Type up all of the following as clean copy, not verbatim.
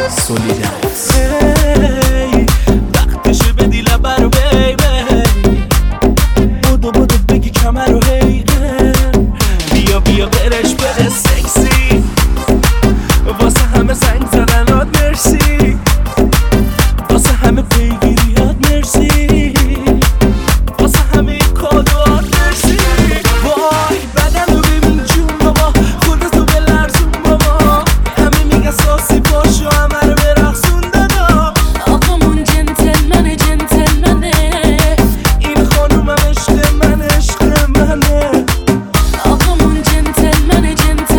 سولیدت وقتشه بدی لبه رو بیبی، بودو بگی کمر رو هیده، بیا برش بده سکسی، واسه همه زنگ زدنات مرسی، واسه همه پیگیریات مرسی، واسه همه کادوات مرسی. وای بدن رو ببین جون بابا، خودتو بلرزون بابا، همه میگن ساسی پاشو همه رو برقصون دادا. آقامون جنتلمنه این خانومم عشق منه آقامون جنتلمنه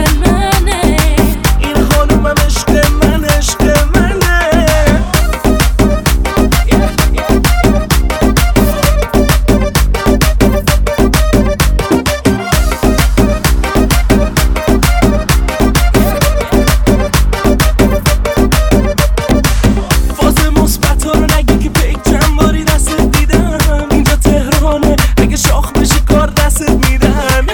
این خانومم عشق منه فاز مثبت ها رو نگی که پیک چند باری دستت دیدم، اینجا تهرانه اگه شاخ بشی کار دستت میدن.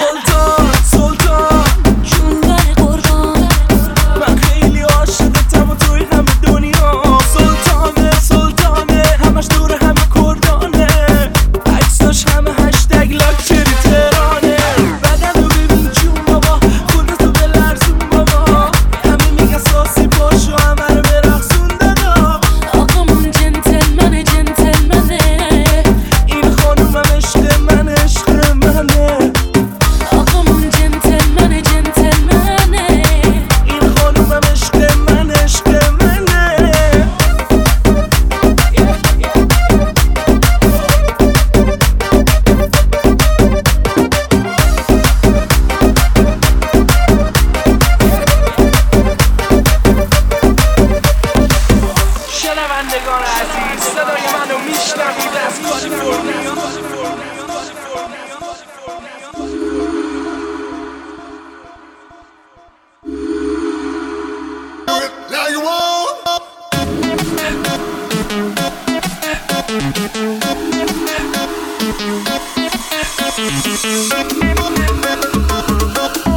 سلطان جون بر قربان، من خیلی عاشقتم و توی همه دنیا. سلطانه همش دور همه کردانه، عکساش همه هشتگ لاکچری تهرانه. بدن رو ببین جون بابا، خودتو بلرزون بابا، همه میگن ساسی پاشو همه رو برقصون دادا. آقامون جنتلمنه این خانومم عشق منه آقامون جنتلمنه این خانومم عشق منه شنوندگان عزیز، صدای منو میشنوید از کالیفرنیا. Now you want